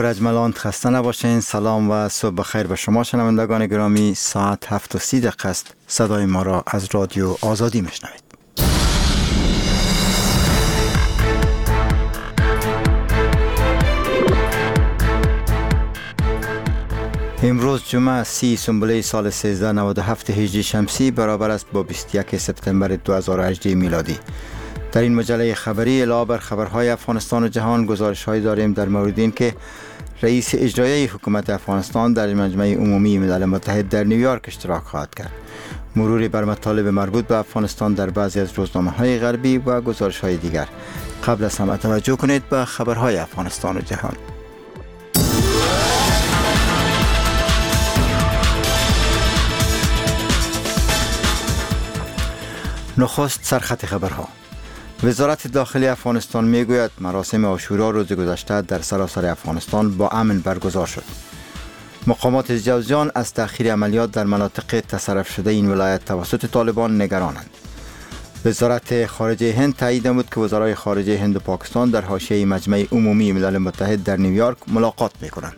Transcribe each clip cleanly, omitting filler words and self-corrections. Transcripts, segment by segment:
رجملان خسته نباشین. سلام و صبح بخیر به شما شنوندگان گرامی. ساعت 7:30 است. صدای ما را از رادیو آزادی میشنوید. امروز جمعه 30 سنبله سال 1397 هجری شمسی برابر است با 21 سپتامبر 2018 میلادی. در این مجله خبری علاوه بر خبرهای افغانستان و جهان گزارش‌هایی داریم در مورد این که رئیس اجرایی حکومت افغانستان در مجمع عمومی ملل متحد در نیویورک اشتراک خواهد کرد. مروری بر مطالب مربوط به افغانستان در بعضی از روزنامه‌های غربی و گزارش‌های دیگر. قبل از همه توجه کنید به خبرهای افغانستان و جهان. نخست سرخط خبرها. وزارت داخلی افغانستان میگوید مراسم عاشورا روز گذشته در سراسر افغانستان با امن برگزار شد. مقامات جوزجان از تأخیر عملیات در مناطق تصرف شده این ولایت توسط طالبان نگرانند. وزارت خارجه هند تایید نمود که وزرای خارجه هند و پاکستان در حاشیه مجمع عمومی ملل متحد در نیویورک ملاقات میکنند.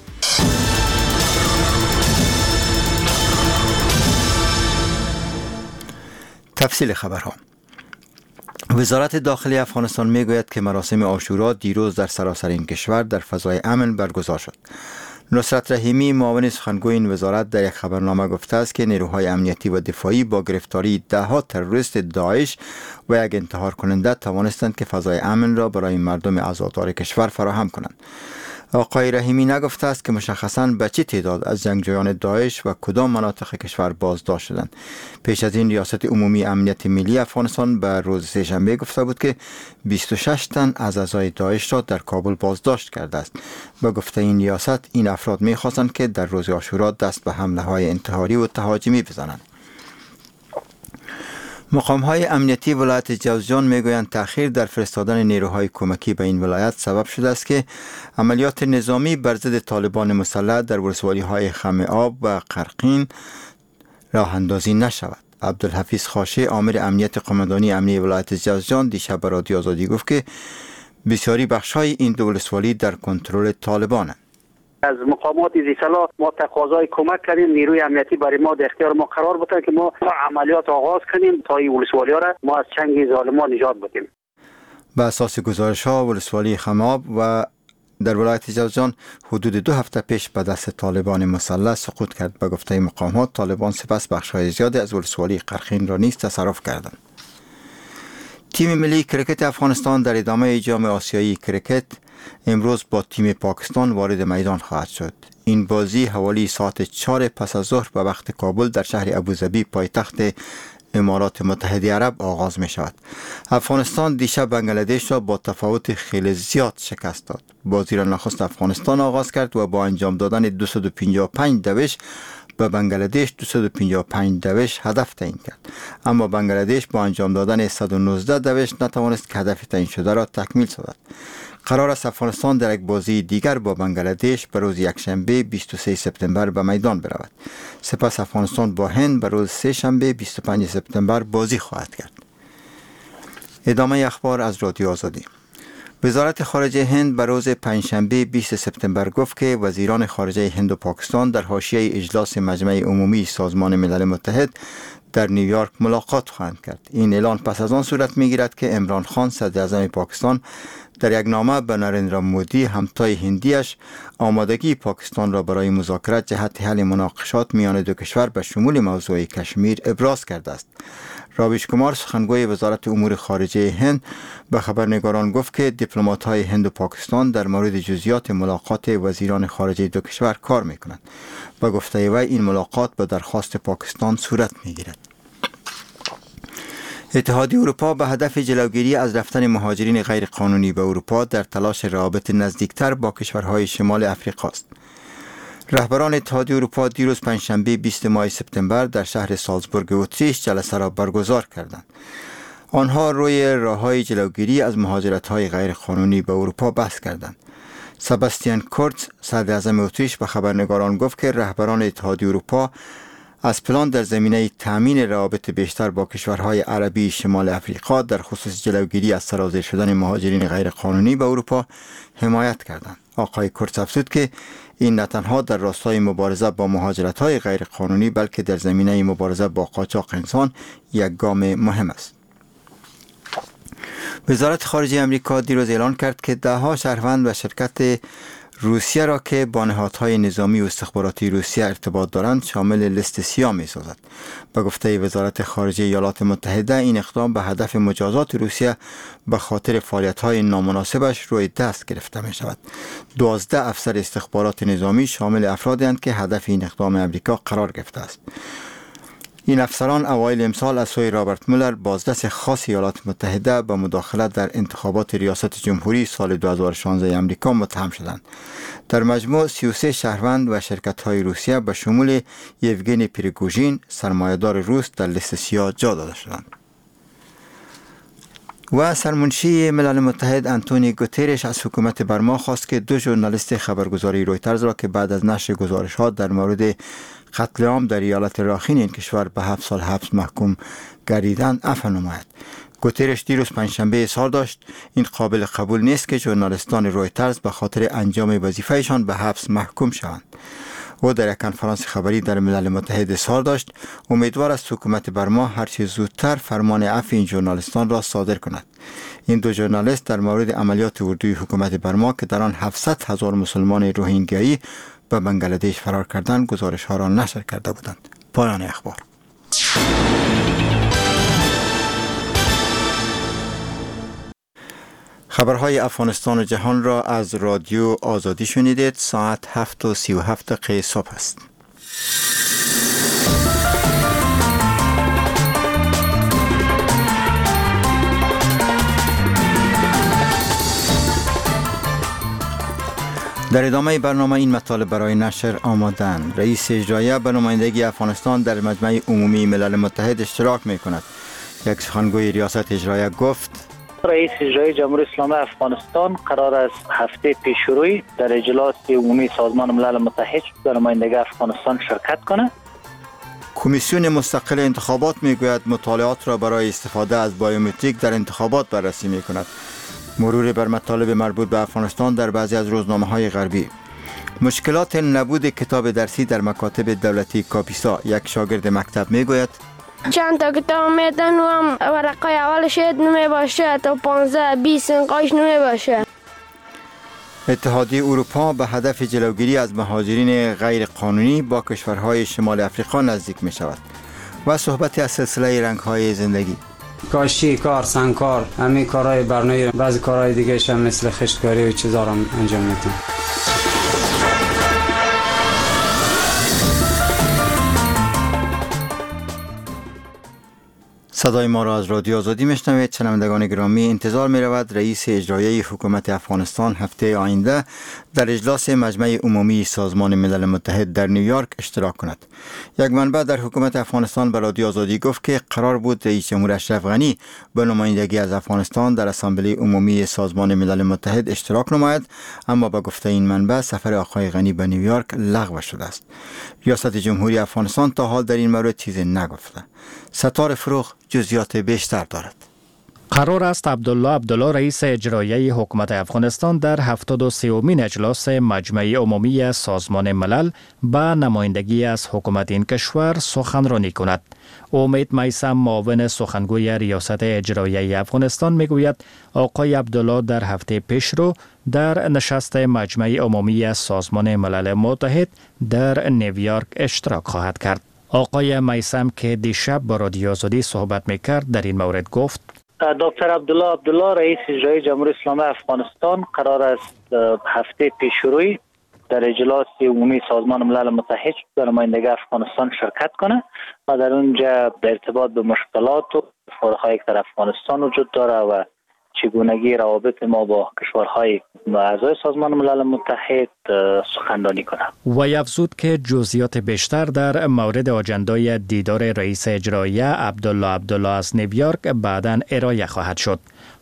تفصیل خبرها. وزارت داخلی افغانستان میگوید که مراسم عاشورا دیروز در سراسر این کشور در فضای امن برگزار شد. نصرت رحیمی معاون سخنگوی این وزارت در یک خبرنامه گفته است که نیروهای امنیتی و دفاعی با گرفتاری ده‌ها تروریست داعش و یک انتحار کننده توانستند که فضای امن را برای مردم عزادار کشور فراهم کنند. آقای رحیمی نگفته است که مشخصاً به چه تعداد از جنگجویان داعش و کدام مناطق کشور بازداشت شدند. پیش از این ریاست عمومی امنیت ملی افغانستان به روز سه‌شنبه گفته بود که 26 تن از اعضای داعش را در کابل بازداشت کرده است. به گفته این ریاست این افراد می‌خواستند که در روز عاشورا دست به حمله‌های انتحاری و تهاجمی بزنند. مقام‌های امنیتی ولایت جوزجان میگویند تأخیر در فرستادن نیروهای کمکی به این ولایت سبب شده است که عملیات نظامی بر ضد طالبان مسلح در ولسوالی‌های خم آب و قرقین راه اندازی نشود. عبدالحفیظ خاشی آمر امنیت قماندانی امنیتی ولایت جوزجان دیشب به رادیو آزادی گفت که بسیاری بخش‌های این دو ولسوالی در کنترل طالبانند. از مقامات زیسلا ما تقاضای کمک کردیم، نیروی امنیتی برای ما در اختیار ما قرار بده که ما عملیات آغاز کنیم تا این ولسوالی ها را ما از چنگ ظالمان نجات بدیم. به اساس گزارش ها ولسوالی خماب و در ولایت جوزجان حدود 2 هفته پیش به دست طالبان مسلح سقوط کرد. به گفته مقامات طالبان سپس بخش‌های زیادی از ولسوالی قرقین را نیز تصرف کردند. تیم ملی کرکت افغانستان در ادامه جام آسیایی کرکت امروز با تیم پاکستان وارد میدان خواهد شد. این بازی حوالی ساعت 4 پس از ظهر به وقت کابل در شهر ابوظبی پایتخت امارات متحده عرب آغاز می شود. افغانستان دیشب بنگلادش را با تفاوت خیلی زیاد شکست داد. بازی را نخست افغانستان آغاز کرد و با انجام دادن 255 دوش به بنگلادش 255 دوش هدف تعیین کرد، اما بنگلادش با انجام دادن 119 دوش نتوانست که هدف تعیین شده را تکمیل سازد. قرار است افغانستان در یک بازی دیگر با بنگلادش به روز یکشنبه 23 سپتامبر به میدان برود. سپس افغانستان با هند به روز سه‌شنبه 25 سپتامبر بازی خواهد کرد. ادامه اخبار از رادیو آزادی. وزارت خارجه هند به روز پنجشنبه 20 سپتامبر گفت که وزیران خارجه هند و پاکستان در حاشیه اجلاس مجمع عمومی سازمان ملل متحد در نیویورک ملاقات خواهند کرد. این اعلان پس از آن صورت می‌گیرد که عمران خان صدر اعظم پاکستان در یک نامه به نریندرا مودی همتای هندیش آمادگی پاکستان را برای مذاکرات جهت حل مناقشات میان دو کشور به شمول موضوع کشمیر ابراز کرده است. راویش کمار سخنگوی وزارت امور خارجه هند به خبرنگاران گفت که دیپلمات‌های هند و پاکستان در مورد جزئیات ملاقات وزیران خارجه دو کشور کار می‌کنند. با گفته وی این ملاقات به درخواست پاکستان صورت می‌گیرد. اتحادیه اروپا به هدف جلوگیری از رفتن مهاجرین غیر قانونی به اروپا در تلاش روابط نزدیکتر با کشورهای شمال افریقا است. رهبران اتحادیه اروپا دیروز پنجشنبه 20 ماه سپتامبر در شهر سالزبورگ اتریش جلسه را برگزار کردند. آنها روی راه‌های جلوگیری از مهاجرت‌های غیر قانونی به اروپا بحث کردند. سباستیان کورتز صدر اعظم اتریش به خبرنگاران گفت که رهبران اتحادیه اروپا از پلان در زمینه تأمین روابط بیشتر با کشورهای عربی شمال افریقا در خصوص جلوگیری از سرازیر شدن مهاجرین غیرقانونی به اروپا حمایت کردند. آقای کورتز افزود که این نه تنها در راستای مبارزه با مهاجرت‌های غیرقانونی بلکه در زمینه مبارزه با قاچاق انسان یک گام مهم است. وزارت خارجه امریکا دیروز اعلان کرد که ده‌ها شهروند و شرکت روسیه را که با نهادهای نظامی و استخباراتی روسیه ارتباط دارند شامل لیست سیاه می سازد. به گفته وزارت خارجه ایالات متحده این اقدام به هدف مجازات روسیه به خاطر فعالیت‌های نامناسبش روی دست گرفته می شود. 12 افسر استخبارات نظامی شامل افرادی هستند که هدف این اقدام امریکا قرار گرفته است. این افسران اوایل امسال از سوی رابرت مولر بازدست خاص ایالات متحده به مداخلت در انتخابات ریاست جمهوری سال 2016 امریکا متهم شدند. در مجموع 33 شهروند و شرکت‌های روسیه به شمول یوگنی پریگوژین سرمایه‌دار روس در لیست سیاه جا داده شدند. و سرمنشی ملل متحد آنتونیو گوترش از حکومت برما خواست که 2 ژورنالیست خبرگزاری رویترز را که بعد از نشر گزارشات در مورد قتل عام در ایالت راخین این کشور به 7 سال حبس محکوم گردیدند عفو نماید. گوترش دیروز پنجشنبه اظهار داشت این قابل قبول نیست که ژورنالیستان رویترز به خاطر انجام وظیفه‌شان به حبس محکوم شوند. او در یک کنفرانس خبری در ملل متحد اظهار داشت امیدوار است حکومت برما هرچه زودتر فرمان عفو این ژورنالیستان را صادر کند. این 2 ژورنالیست در مورد عملیات اردوی حکومت برما که در آن 700,000 مسلمان روهینگیایی به بنگلادش فرار کردند گزارش ها را نشر کرده بودند. پایان اخبار. خبرهای افغانستان و جهان را از رادیو آزادی شنیدید. ساعت 7:37 صبح است. در ادامه برنامه این مطالب برای نشر آمادند. رئیس اجرایی به نمایندگی افغانستان در مجمع عمومی ملل متحد اشتراک می کند. یک سخنگوی ریاست اجرایی گفت رئیس اجرایی جمهوری اسلامی افغانستان قرار است هفته پیشروی در اجلاس عمومی سازمان ملل متحد در نمایندگی افغانستان شرکت کند. کمیسیون مستقل انتخابات میگوید مطالعات را برای استفاده از بایومتریک در انتخابات بررسی می کند. مرور بر مطالب مربوط به افغانستان در بعضی از روزنامه‌های غربی. مشکلات نبود کتاب درسی در مکاتب دولتی کاپیسا. یک شاگرد مکتب میگوید چند تا کتاب میدن و هم ورقای اولش نمی باشه تا 15-20 انقاش نمی باشه. اتحادیه اروپا به هدف جلوگیری از مهاجرین غیر قانونی با کشورهای شمال افریقا نزدیک می شود. و صحبتی از سلسله رنگ‌های زندگی. کاشی کار، سنگکار، همین کارهای برنامه، بعضی کارهای دیگه هم مثل خشتکاری و چیزا رو انجام میدن. صدای ما را از رادیو آزادی میشنوید. شنوندگان گرامی، انتظار می رود رئیس اجرایی حکومت افغانستان هفته آینده در اجلاس مجمع عمومی سازمان ملل متحد در نیویورک اشتراک کند. یک منبع در حکومت افغانستان به رادیو آزادی گفت که قرار بود رئیس جمهور اشرف غنی به نمایندگی از افغانستان در اسامبله عمومی سازمان ملل متحد اشتراک نماید، اما به گفته این منبع سفر آقای غنی به نیویورک لغو شده است. ریاست جمهوری افغانستان تا حال در این مورد چیزی نگفته. ستار فروغ جزئیات بیشتر دارد. قرار است عبدالله رئیس اجرایی حکومت افغانستان در 73مین اجلاس مجمع عمومی سازمان ملل به نمایندگی از حکومت این کشور سخنرانی کند. امید میثم معاون سخنگوی ریاست اجرایی افغانستان میگوید آقای عبدالله در هفته پیشرو در نشست مجمع عمومی سازمان ملل متحد در نیویورک اشتراک خواهد کرد. آقای میثم که دیشب با رادیو آزادی صحبت میکرد در این مورد گفت دکتر عبدالله رئیس اجرایی جمهوری اسلامی افغانستان قرار است هفته پیشروی در اجلاس عمومی سازمان ملل متحد در نمایندگی افغانستان شرکت کنه و در اونجا به ارتباط به مشکلات و فارهایی که در افغانستان وجود داره و چگونگی روابط ما با کشورهای اعضای سازمان ملل متحد سخنرانی کنم. و افزود که جزئیات بیشتر در مورد آجندای دیدار رئیس اجرایی عبدالله از نیویورک بعداً ارائه خواهد شد.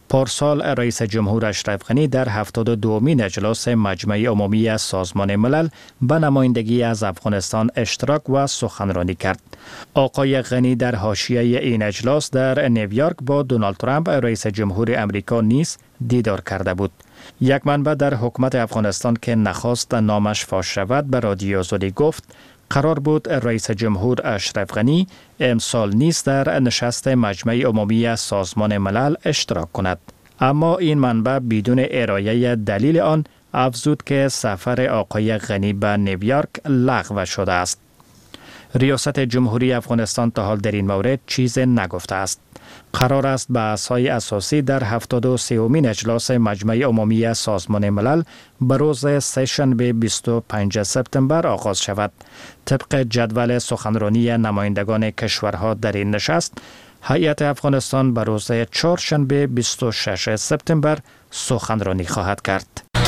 پارسال رئیس جمهور اشرف غنی در 72مین اجلاس مجمع عمومی سازمان ملل به نمایندگی از افغانستان اشتراک و سخنرانی کرد. آقای غنی در حاشیه این اجلاس در نیویورک با دونالد ترامپ رئیس جمهور امریکا نیز دیدار کرده بود. یک منبع در حکومت افغانستان که نخواست نامش فاش شود به رادیو آزادی گفت قرار بود رئیس جمهور اشرف غنی امسال نیز در نشست مجمع عمومی سازمان ملل اشتراک کند. اما این منبع بدون ارائه دلیل آن افزود که سفر آقای غنی به نیویورک لغو شده است. ریاست جمهوری افغانستان تا حال در این مورد چیز نگفته است. قرار است بحث‌های اساسی در 73مین اجلاس مجمع عمومی سازمان ملل به روز سه‌شنبه 25 سپتامبر آغاز شود. طبق جدول سخنرانی نمایندگان کشورها در این نشست، هیئت افغانستان به روز چهارشنبه 26 سپتامبر سخنرانی خواهد کرد.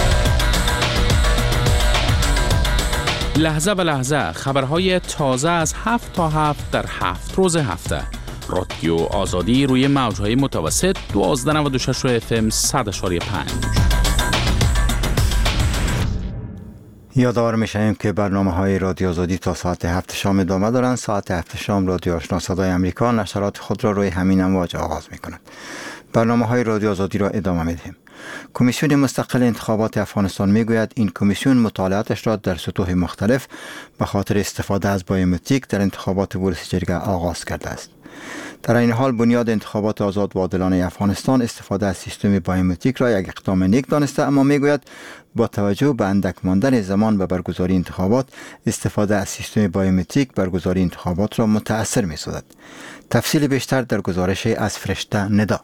لحظه به لحظه خبرهای تازه از 7 تا 7 در 7 روز هفته. رادیو آزادی روی موجهای متوسط 1296 FM 100.5. یادآور می‌شویم که برنامه‌های رادیو آزادی تا ساعت 7 شام ادامه دارند. ساعت 7 شام رادیو آشنا صدای امریکا نشرات خود را روی همین امواج آغاز می‌کند. برنامه‌های رادیو آزادی را ادامه می‌دهیم. کمیسیون مستقل انتخابات افغانستان میگوید این کمیسیون مطالعاتش را در سطوح مختلف به خاطر استفاده از بایومتریک در انتخابات ولسی جرگه آغاز کرده است. در این حال بنیاد انتخابات آزاد و عادلانه افغانستان استفاده از سیستم بایومتریک را یک اقدام نیک دانسته، اما میگوید با توجه به اندک ماندن زمان به برگزاری انتخابات استفاده از سیستم بایومتریک برگزاری انتخابات را متأثر می‌سازد. تفصیل بیشتر در گزارش از فرشته ندا.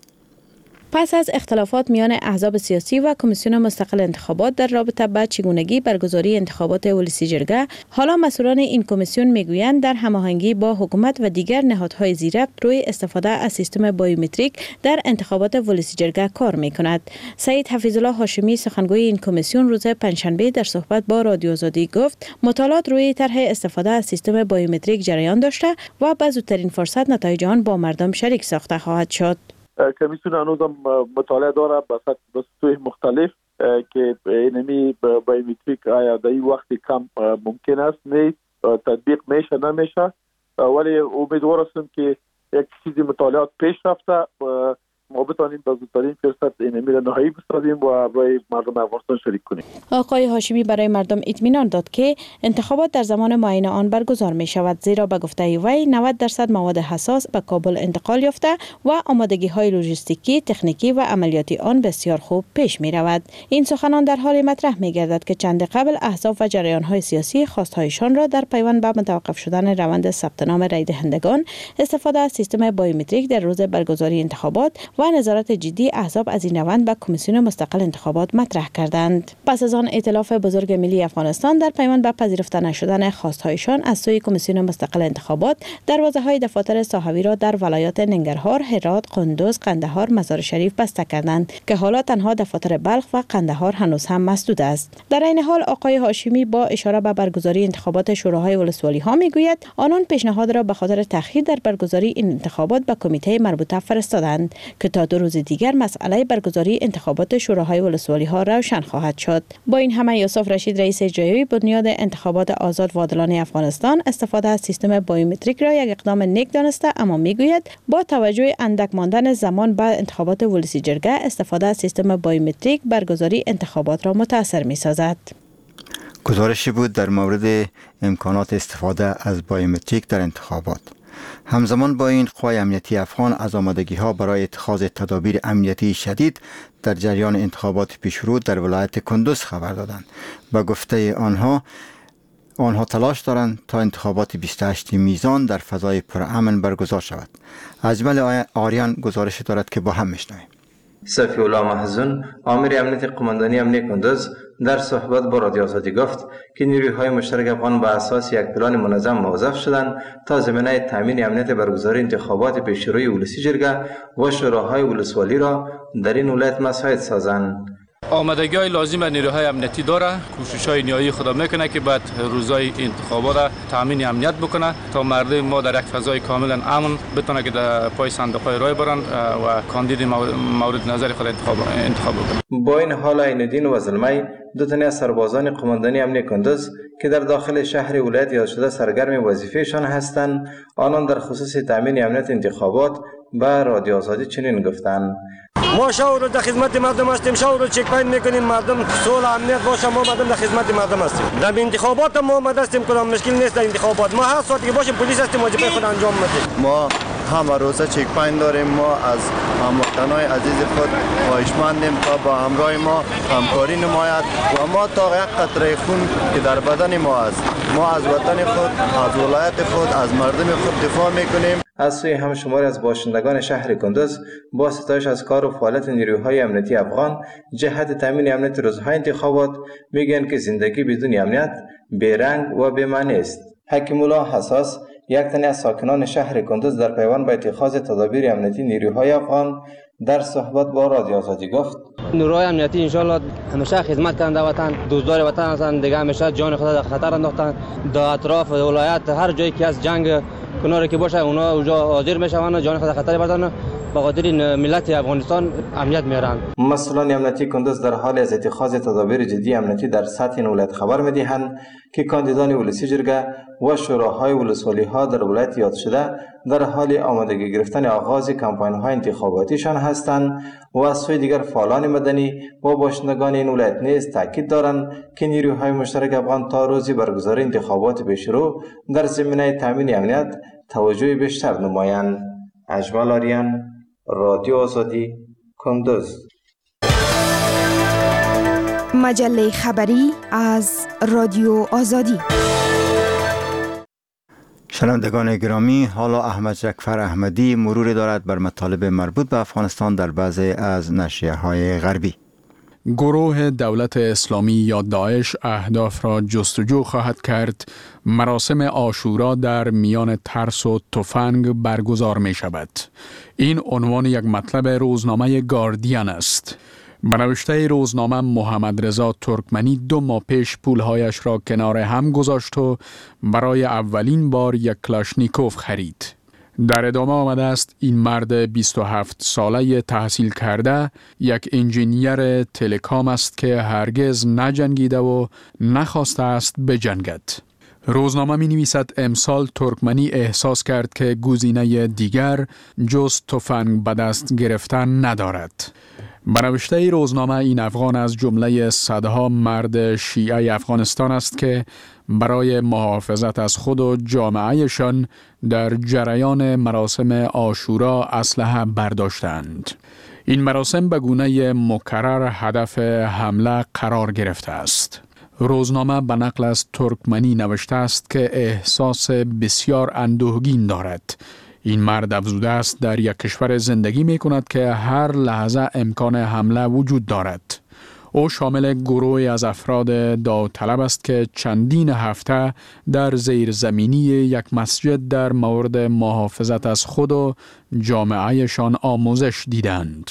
پس از اختلافات میان احزاب سیاسی و کمیسیون مستقل انتخابات در رابطه با چگونگی برگزاری انتخابات ولسی جرگه، حالا مسئولان این کمیسیون میگویند در هماهنگی با حکومت و دیگر نهادهای زیربط روی استفاده از سیستم بایومتریک در انتخابات ولسی جرگه کار میکند. سید حفیظالله هاشمی سخنگوی این کمیسیون روز پنجشنبه در صحبت با رادیو آزادی گفت مطالعات روی طرح استفاده از سیستم بایومتریک جریان داشته و به زودترین فرصت نتایج آن با مردم شریک ساخته خواهد شد. کمیسیون هنوز هم مطالعه داره به سطوح مختلف که اینمی بایومتریک آیا در این وقت کم ممکن است نیست تطبیق میشه نمیشه، ولی امیدوار هستم که یک چیزی مطالعات پیش رفته ما بتانیم به زودترین فرصت اینمی را نهایی بسازیم و برای مردم افغانستان شریک کنیم. آقای هاشمی برای مردم اطمینان داد که انتخابات در زمان معین آن برگزار می شود، زیرا به گفته وی 90% مواد حساس به کابل انتقال یافته و آمادگی های لوجستیکی، تکنیکی و عملیاتی آن بسیار خوب پیش می رود. این سخنان در حال مطرح می گردد که چند قبل احزاب و جریان های سیاسی خواستهایشان را در پیوند به متوقف شدن روند ثبت نام رای دهندگان، استفاده از سیستم بایومتریک در روز برگزاری انتخابات و نظارت جدی احزاب از این روند به کمیسیون مستقل انتخابات مطرح کردند. پس از آن ائتلاف بزرگ ملی افغانستان در پیوند به پذیرفته نشدن خواستهایشان از سوی کمیسیون مستقل انتخابات دروازه‌های دفاتر صحوی را در ولایات ننگرهار، هرات، قندوز، قندهار، مزار شریف بسته کردند که حالا تنها دفاتر بلخ و قندهار هنوز هم مسدود است. در این حال آقای هاشمی با اشاره به برگزاری انتخابات شوراهای ولسوالی‌ها میگوید آنان پیشنهاد را به خاطر تأخیر در برگزاری این انتخابات به کمیته مربوطه فرستادند که تا 2 روز دیگر مسئله برگزاری انتخابات شوراهای ولسوالی‌ها روشن خواهد شد. با این همه یوسف رشید رئیس اجرایی بنیاد انتخابات آزاد و عادلانه افغانستان استفاده از سیستم بایومتریک را یک اقدام نیک دانسته، اما میگوید با توجه اندک ماندن زمان به انتخابات ولسی جرگه استفاده از سیستم بایومتریک برگزاری انتخابات را متأثر می‌سازد. گزارشی بود در مورد امکانات استفاده از بایومتریک در انتخابات. همزمان با این قوای امنیتی افغان از آمادگی‌ها برای اتخاذ تدابیر امنیتی شدید در جریان انتخابات پیشرو در ولایت کندوز خبر دادند. با گفته آنها تلاش دارند تا انتخابات 28 میزان در فضای پرامن برگزار شود. اجمل آریان گزارش دارد که با هم میشنویم. صفی الله محزون، آمر امنیت قماندانی امنیت کندوز در صحبت با رادیو آزادی گفت که نیروهای مشترک افغان بر اساس یک پلان منظم موظف شدند تا ضمانت تامین امنیت برگزاری انتخابات پیشروی ولسی جرگه و شوراهای ولسوالی را در این ولایت مساعد سازند. آمادگی‌های لازم نیروهای امنیتی داره، کوشش‌های نهایی خود میکنه که بعد روزهای انتخابات تامین امنیت بکنه تا مردم ما در یک فضای کاملا امن بتونه که در پای صندوق‌های رای برن و کاندید مورد نظر خود انتخاب بکنه. با این حال عین‌الدین و زلمی دو تن از سربازان قماندانی امنیت کندوز که در داخل شهر ولایت یاد شده سرگرم وظیفهشان هستند، آنان در خصوص تامین امنیت انتخابات به رادیو آزادی چنین گفتند: ما شاور در خدمت مردم هستیم، شاور چک پاین میکنیم، مردم صلح امنیت باشه، ما مردم در خدمت مردم هستیم. در انتخابات ما آماده هستیم، کدام مشکل نیست. در انتخابات ما هر ساعتی که باشه پلیس هستیم، وظیفه خود انجام میدیم. ما همه روزه چک پاین داریم. ما از هموطنان عزیز خود خواهشمندیم تا با همراه ما همکاری نماید و ما تا یک قطره خون که در بدن ما است، ما از وطن خود، از ولایت خود، از مردم خود دفاع میکنیم. از سوی هم شماری از باشندگان شهر کندوز با ستایش از کار و فعالیت نیروهای امنیتی افغان جهت تامین امنیت روزهای انتخابات میگن که زندگی بدون امنیت بیرنگ و بی‌معنی است. حکیم الله حساس، یک تن از ساکنان شهر کندوز، در پیوند به اتخاذ تدابیر امنیتی نیروهای افغان در صحبت با رادیو آزادی گفت: نیروهای امنیتی انشالله همیشه خدمت کننده وطن، دوستدار وطن هستند دیگه، همیشه جان خود در خطر انداختن. در اطراف ولایت هر جایی که از جنگ کناری که باشه اونا اونجا حاضر میشوند، جان خود در خطر بردن به خاطر ملت افغانستان امنیت میارن. مسئولان امنیتی کندوز در حال از اتخاذ تدابیر جدی امنیتی در سطح ولایت خبر میدهند که کاندیدان ولسی جرگه و شوراهای ولسوالی ها در ولایت یاد شده در حال آمادگی گرفتن آغاز کمپاین های انتخاباتیشان هستند و از سوی دیگر فعالان مدنی و باشندگان این ولایت نیز تاکید دارند که نیروهای مشترک افغان تا روزی برگزاری انتخابات پیشرو در زمینه تامین امنیت توجه بیشتر نمایند. اجمل آریان، رادیو آزادی، کندوز. مجله خبری از رادیو آزادی. شنوندگان گرامی، حالا احمد جعفر احمدی مروری دارد بر مطالب مربوط به افغانستان در بعضی از نشریه‌های غربی. گروه دولت اسلامی یا داعش اهداف را جستجو خواهد کرد. مراسم عاشورا در میان ترس و تفنگ برگزار می شود. این عنوان یک مطلب روزنامه گاردین است. به نوشته روزنامه محمد رضا ترکمنی 2 ماه پیش پولهایش را کنار هم گذاشت و برای اولین بار یک کلاشنیکوف خرید. در ادامه آمده است این مرد 27 ساله تحصیل کرده یک انجینیر تلکام است که هرگز نجنگیده و نخواسته است بجنگد. روزنامه می نویسد امسال ترکمنی احساس کرد که گزینه دیگر جز تفنگ به دست گرفتن ندارد. به نوشته روزنامه این افغان از جمله صدها مرد شیعه افغانستان است که برای محافظت از خود و جامعهشان در جریان مراسم عاشورا اسلحه برداشتند. این مراسم به گونه مکرر هدف حمله قرار گرفته است. روزنامه به نقل از ترکمنی نوشته است که احساس بسیار اندوهگین دارد. این مرد افزوده است در یک کشور زندگی می کند که هر لحظه امکان حمله وجود دارد. او شامل گروهی از افراد داوطلب است که چندین هفته در زیرزمینی یک مسجد در مورد محافظت از خود و جامعهشان آموزش دیدند.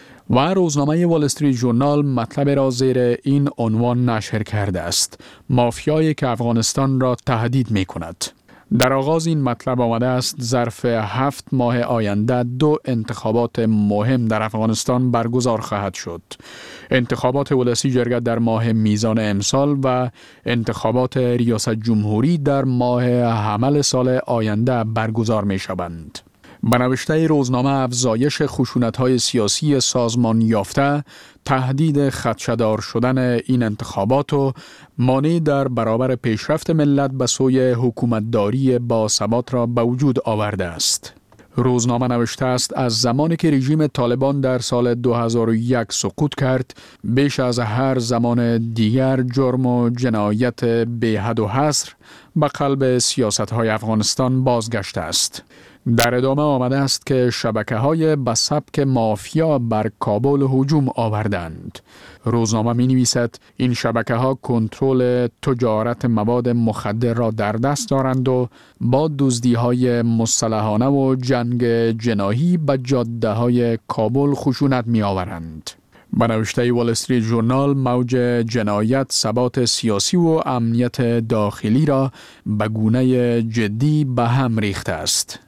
و روزنامه وال استریت ژورنال مطلب را زیر این عنوان نشر کرده است: مافیایی که افغانستان را تهدید می کند. در آغاز این مطلب آمده است ظرف 7 ماه آینده 2 انتخابات مهم در افغانستان برگزار خواهد شد. انتخابات ولسی جرگه در ماه میزان امسال و انتخابات ریاست جمهوری در ماه حمل سال آینده برگزار می شوند. به نوشته روزنامه افزایش خشونت‌های سیاسی سازمان یافته، تهدید خدشه‌دار شدن این انتخابات و مانع در برابر پیشرفت ملت به سوی حکومتداری با ثبات را به وجود آورده است. روزنامه نوشته است از زمانی که رژیم طالبان در سال 2001 سقوط کرد، بیش از هر زمان دیگر جرم و جنایت بی حد و حصر به قلب سیاست‌های افغانستان بازگشته است. در ادامه آمده است که شبکه‌های به سبک مافیا بر کابل هجوم آوردند. روزنامه می نویسد این شبکه‌ها کنترل تجارت مواد مخدر را در دست دارند و با دزدی‌های مسلحانه و جنگ جناحی به جاده‌های کابل خشونت می آورند. به نوشته وال استریت ژورنال، موج جنایت ثبات سیاسی و امنیت داخلی را به گونه جدی به هم ریخته است.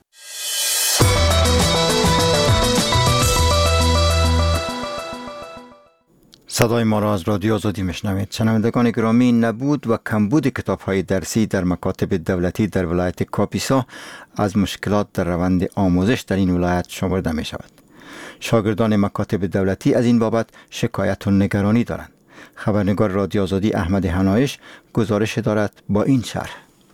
صدای ما را از رادیو آزادی میشنوید. شنوندگان گرامی، نبود و کمبود کتاب‌های درسی در مکاتب دولتی در ولایت کاپیسا از مشکلات در روند آموزش در این ولایت شمرده می شود. شاگردان مکاتب دولتی از این بابت شکایت و نگرانی دارند. خبرنگار رادیو آزادی احمد حنایش گزارش دارد با این شرح.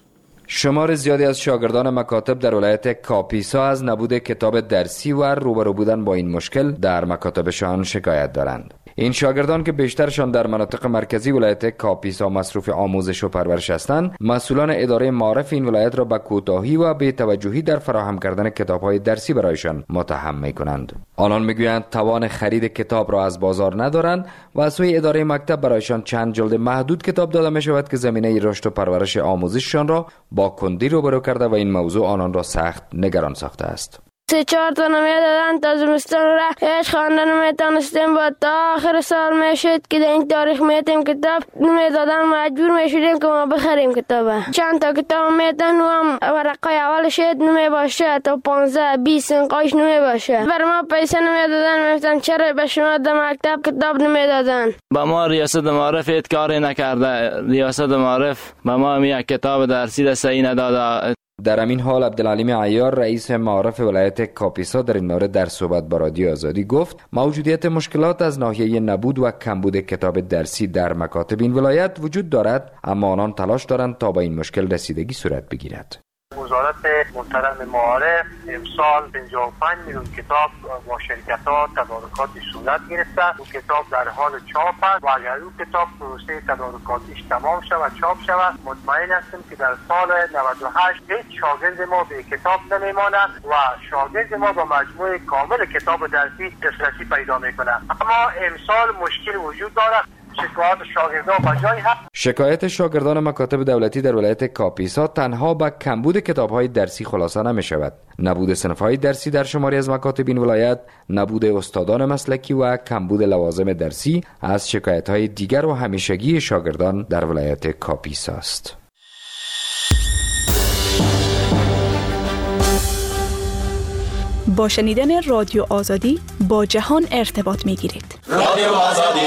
شمار زیادی از شاگردان مکاتب در ولایت کاپیسا از نبود کتاب درسی و روبرو بودن با این مشکل در مکاتبشان شکایت دارند. این شاگردان که بیشترشان در مناطق مرکزی ولایت کاپیسا مصروف آموزش و پرورش هستند، مسئولان اداره معارف این ولایت را به کوتاهی و بی‌توجهی در فراهم کردن کتاب‌های درسی برایشان متهم می‌کنند. آنان می‌گویند توان خرید کتاب را از بازار ندارند و از سوی اداره مکتب برایشان چند جلد محدود کتاب داده می‌شود که زمینه رشد و پرورش آموزششان را با کندی روبرو کرده و این موضوع آنان را سخت نگران ساخته است. 3-4 تا نمیدادن تا زمستان را هیچ خواندن نمیتونستیم با تا آخر سال میشد که در این تاریخ میتیم کتاب نمیدادن مجبور میشدیم که ما بخریم کتابه. چند تا کتاب میتن و هم ورقای اول شد نمیباشه تا 15-20 انقایش نمیباشه. بر ما پیسه نمیدادن، میفتن چرا به شما در مکتب کتاب نمیدادن. با ما ریاست معارف هیچ کاری نکرده. ریاست معارف با ما یک کتاب درسی دستی نداده. در همین حال عبدالعلیم عیار رئیس معارف ولایت کاپیسا در این مورد در صحبت با رادیو آزادی گفت موجودیت مشکلات از ناحیه نبود و کمبود کتاب درسی در مکاتب این ولایت وجود دارد، اما آنان تلاش دارند تا با این مشکل رسیدگی صورت بگیرد. وزارت محترم معارف امسال 55 میلیون کتاب با شرکت‌ها تدارکاتی صورت گرفته. اون کتاب در حال چاپ است و اگر اون کتاب پروسه تدارکاتیش تمام شود چاپ شود، مطمئن هستیم که در سال 98 هیچ شاگرد ما به کتاب نمیماند و شاگرد ما با مجموعه کامل کتاب درسی دسترسی پیدا میکنه. اما امسال مشکل وجود دارد. شکایت شاگردان مکاتب دولتی در ولایت کاپیسا تنها به کمبود کتاب‌های درسی خلاصه نمی شود. نبود صنف‌های درسی در شماری از مکاتب این ولایت، نبود استادان مسلکی و کمبود لوازم درسی از شکایت‌های دیگر و همیشگی شاگردان در ولایت کاپیسا است. با شنیدن رادیو آزادی با جهان ارتباط می‌گیرید. رادیو آزادی.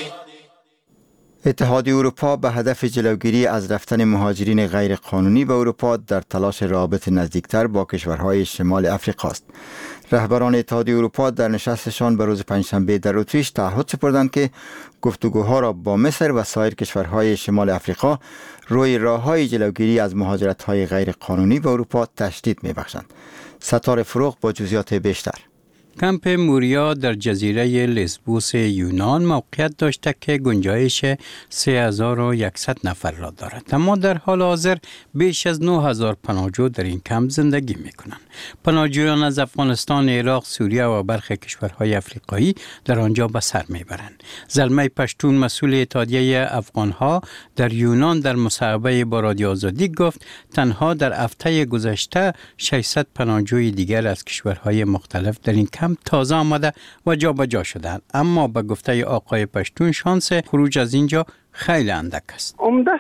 اتحادیه اروپا به هدف جلوگیری از رفتن مهاجرین غیر قانونی به اروپا در تلاش رابط نزدیکتر با کشورهای شمال افریقا است. رهبران اتحادیه اروپا در نشستشان به روز پنجشنبه در اتریش تعهد سپردند که گفتگوها را با مصر و سایر کشورهای شمال افریقا روی راه‌های جلوگیری از مهاجرت‌های غیر قانونی به اروپا تشدید می‌بخشند. ستاره فروغ با جزئیات بیشتر. کمپ موریا در جزیره لزبوس یونان موقعیت داشته که گنجایش 3100 نفر را دارد، اما در حال حاضر بیش از 9000 پناهجو در این کمپ زندگی می کنند. پناهجویان از افغانستان، عراق، سوریه و برخی کشورهای افریقایی در آنجا به سر می برند. زلمه پشتون مسئول اتحادیه افغانها در یونان در مصاحبه با رادیو آزادی گفت تنها در هفته گذشته 600 پناهجوی دیگر از کشورهای مختلف در این کمپ تازه آمده و جابجا شدند، اما به گفته آقای پشتون شانس خروج از اینجا خیلی اندک است.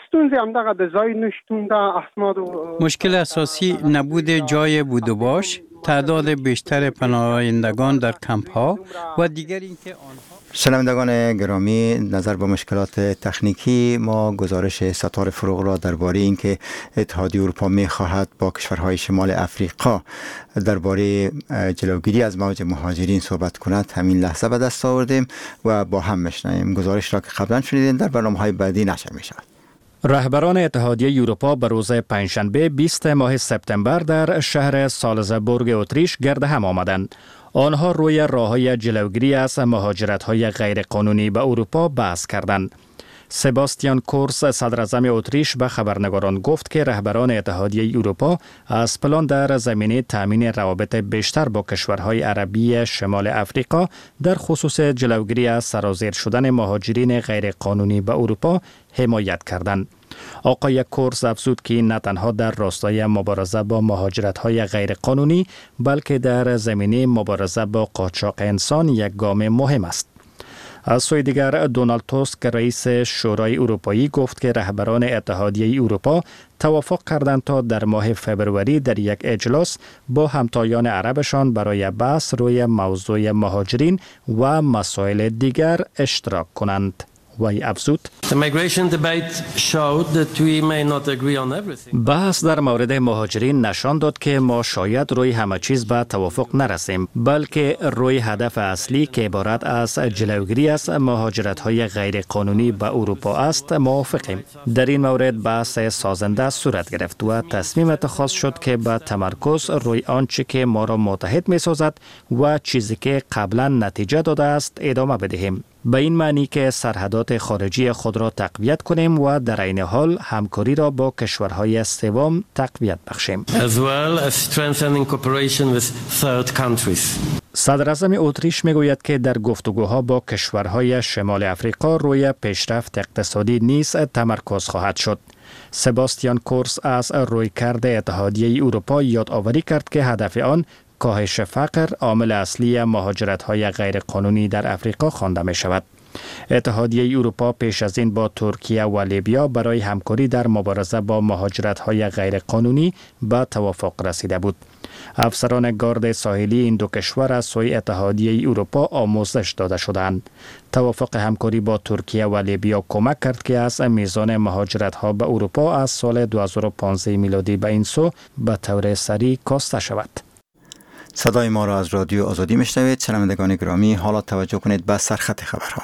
مشکل اساسی نبود جای بود و باش، تعداد بیشتر پناهندگان در کمپ ها و دیگر اینکه شنوندگان گرامی، نظر به مشکلات تکنیکی ما گزارش ستاره فروغ را درباره اینکه اتحادیه اروپا می‌خواهد با کشورهای شمال افریقا درباره جلوگیری از موج مهاجرین صحبت کند همین لحظه به دست آوردیم و با هم میشنویم. گزارش را که قبلا شنیدین در برنامه‌های بعدی نشر می‌شود. رهبران اتحادیه اروپا به روز پنجشنبه 20 ماه سپتامبر در شهر سالزبورگ اتریش گرد هم آمدند. آنها روی راه‌های جلوگیری از مهاجرت‌های غیرقانونی به اروپا بحث کردند. سباستیان کورس صدراعظم اتریش به خبرنگاران گفت که رهبران اتحادیه اروپا از پلان در زمینه تامین روابط بیشتر با کشورهای عربی شمال افریقا در خصوص جلوگیری از سرازیر شدن مهاجرین غیرقانونی به اروپا حمایت کردند. آقای کورس افزود که نه تنها در راستای مبارزه با مهاجرت‌های غیرقانونی بلکه در زمینه مبارزه با قاچاق انسان یک گام مهم است. از سوی دیگر دونالد توسک رئیس شورای اروپایی گفت که رهبران اتحادیه اروپا توافق کردند تا در ماه فبروری در یک اجلاس با همتایان عربشان برای بحث روی موضوع مهاجرین و مسائل دیگر اشتراک کنند. وی افزود بحث در مورد مهاجرین نشان داد که ما شاید روی همه چیز به توافق نرسیم، بلکه روی هدف اصلی که عبارت از جلوگیری از مهاجرت های غیر قانونی به اروپا است موافقیم. در این مورد بحث سازنده صورت گرفت و تصمیم اتخاذ شد که با تمرکز روی آنچه که ما را متحد می سازد و چیزی که قبلا نتیجه داده است ادامه بدهیم. به این معنی که سرحدات خارجی خود را تقویت کنیم و در عین حال همکاری را با کشورهای سوم تقویت بخشیم. صدر اعظم اتریش میگوید که در گفتگوها با کشورهای شمال افریقا روی پیشرفت اقتصادی نیز تمرکز خواهد شد. سباستیان کورس از رویکرد اتحادیه اروپا یادآوری کرد که هدف آن کاهش فقر عامل اصلی مهاجرت‌های غیرقانونی در افریقا خوانده می‌شود. اتحادیه اروپا پیش از این با ترکیه و لیبیا برای همکاری در مبارزه با مهاجرت‌های غیرقانونی به توافق رسیده بود. افسران گارد ساحلی این دو کشور از سوی اتحادیه اروپا آموزش داده شدند. توافق همکاری با ترکیه و لیبیا کمک کرد که از میزان مهاجرت‌ها به اروپا از سال 2015 میلادی به این سو به طور سریع کاسته شود. صدای ما را از رادیو آزادی میشنوید. شنوندگان گرامی، حالا توجه کنید به سرخط خبرها.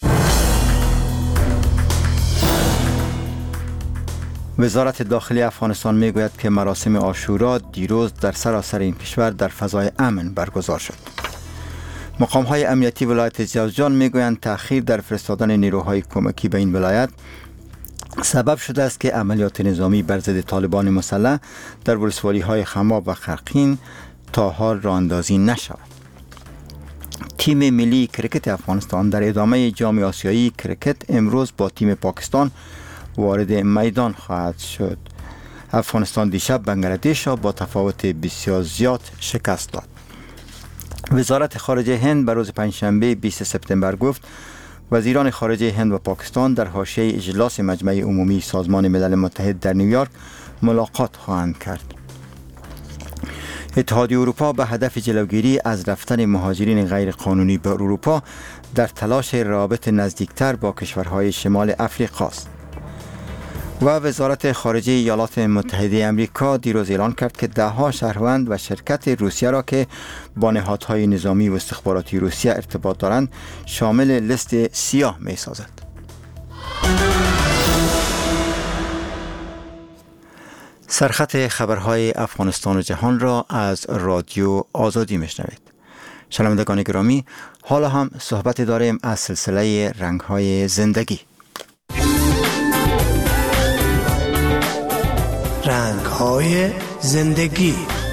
وزارت داخلی افغانستان میگوید که مراسم عاشورا دیروز در سراسر این کشور در فضای امن برگزار شد. مقام‌های امنیتی ولایت جوزجان میگویند تأخیر در فرستادن نیروهای کمکی به این ولایت سبب شده است که عملیات نظامی بر ضد طالبان مسلح در ولسوالی‌های خماب و خرقین تا حال راه اندازی نشود. تیم ملی کرکت افغانستان در ادامه جام آسیایی کرکت امروز با تیم پاکستان وارد میدان خواهد شد. افغانستان دیشب بنگلادش را با تفاوت بسیار زیاد شکست داد. وزارت خارجه هند بر روز پنجشنبه 20 سپتامبر گفت وزیران خارجه هند و پاکستان در حاشیه اجلاس مجمع عمومی سازمان ملل متحد در نیویورک ملاقات خواهند کرد. اتحادیه اروپا به هدف جلوگیری از رفتن مهاجرین غیر قانونی به اروپا در تلاش روابط نزدیکتر با کشورهای شمال افریقا است. و وزارت خارجه ایالات متحده آمریکا دیروز اعلان کرد که ده‌ها شهروند و شرکت روسیه را که با نهادهای نظامی و استخباراتی روسیه ارتباط دارند شامل لیست سیاه می سازد. سرخط خبرهای افغانستان و جهان را از رادیو آزادی میشنوید. شنوندگان گرامی، حالا هم صحبت داریم از سلسله رنگ‌های زندگی. رنگ‌های زندگی.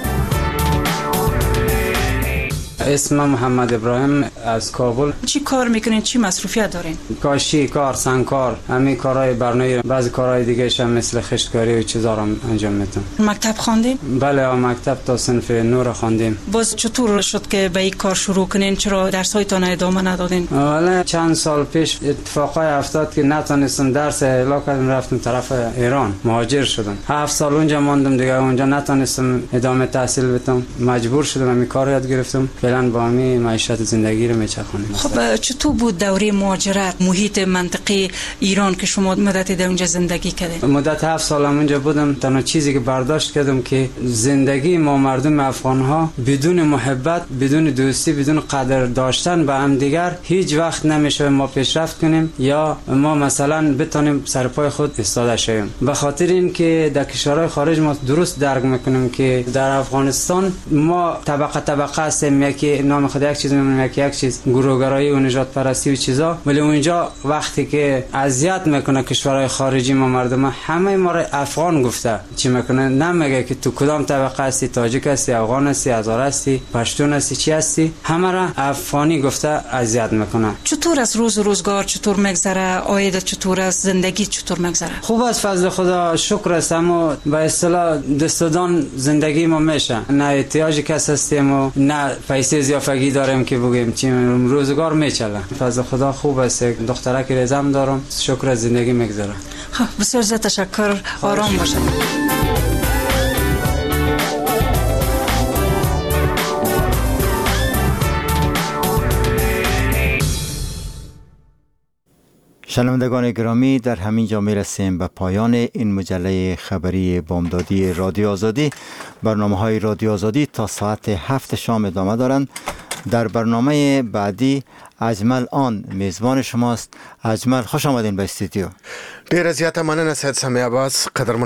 اسمم محمد ابراهیم از کابل. چی کار میکنین؟ چی مصروفیت دارین؟ کاشی، کار، سنگکار، همین کارهای برنامه، بعضی کارهای دیگه هم مثل خشتکاری و چیزا رو انجام میدم. مکتب خواندین؟ بله، مکتب تا صنف 9 خواندیم. باز چطور شد که به این کار شروع کنین؟ چرا درس‌هایتان ادامه ندادین؟ والا چند سال پیش اتفاقای افتاد که نتونستم درس اعلا کردم، رفتم طرف ایران، مهاجر شدم. 7 سال اونجا ماندم دیگه، اونجا نتونستم ادامه تحصیل بدم. مجبور شدم همین کار یاد گرفتم. با همین معیشت زندگی رو میچرخونیم. خب چطور بود دوره مهاجرت، محیط منطقه ایران که شما مدت در اونجا زندگی کردین؟ مدت 7 سال اونجا بودم. تنها چیزی که برداشت کردم که زندگی ما مردم افغان ها بدون محبت، بدون دوستی، بدون قدر داشتن به هم دیگر هیچ وقت نمیشه ما پیشرفت کنیم یا ما مثلا بتونیم سر پای خود ایستاده شویم. به خاطر این که در کشورهای خارج ما درست درک میکنیم که در افغانستان ما طبقه هستیم، یکی نام خود یک چیز میمونه، یک چیز گروهگرایی و نجات پرستی و چیزا، ولی اونجا وقتی که اذیت میکنه کشورهای خارجی ما مردم، همه ما را افغان گفته چی میکنه، نمیگه که تو کدام طبقه هستی، تاجیک هستی، افغان هستی، هزار هستی، پشتون هستی، چی هستی، همه را افغانی گفته اذیت میکنه. چطور از روزگار چطور میگذره؟ عاید چطور است؟ زندگی چطور میگذره؟ خوب است، فضل خدا شکر است، اما به اصطلاح دستدان زندگی ما میشه، نه احتیاجی کس هستیم و نه پیسه تیز یافتگی داریم که بگیم چی روزگار میچله. فضل خدا خوب است. دخترک ریزم دارم. شکر از زندگی میگذارم. بسیار زیاد تشکر. آرام باشید. شنوندگان گرامی، در همین جا میرسیم به پایان این مجله خبری بامدادی رادیو آزادی. برنامه‌های رادیو آزادی تا ساعت 7 شام ادامه دارند. در برنامه بعدی اجمل آن میزبان شماست. اجمل، خوش آمدین به استودیو. ډیر زیاته مننه سید سمیع عباس. قدرمن